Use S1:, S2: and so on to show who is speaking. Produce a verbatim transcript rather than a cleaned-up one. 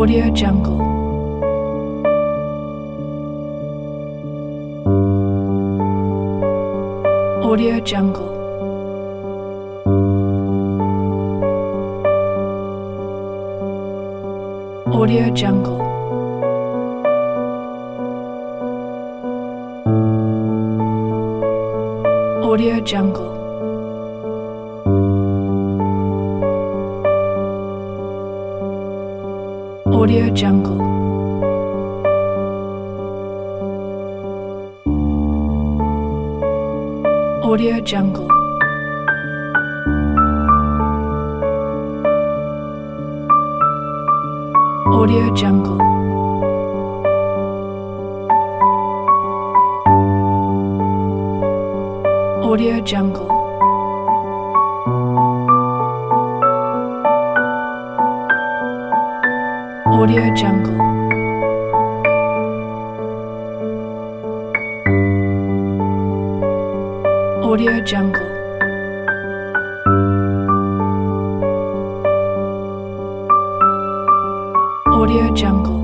S1: Audio Jungle. Audio Jungle. Audio Jungle. Audio Jungle. Audio Jungle. Audio Jungle. Audio Jungle. Audio Jungle. Audio Jungle. Audio Jungle. Audio Jungle.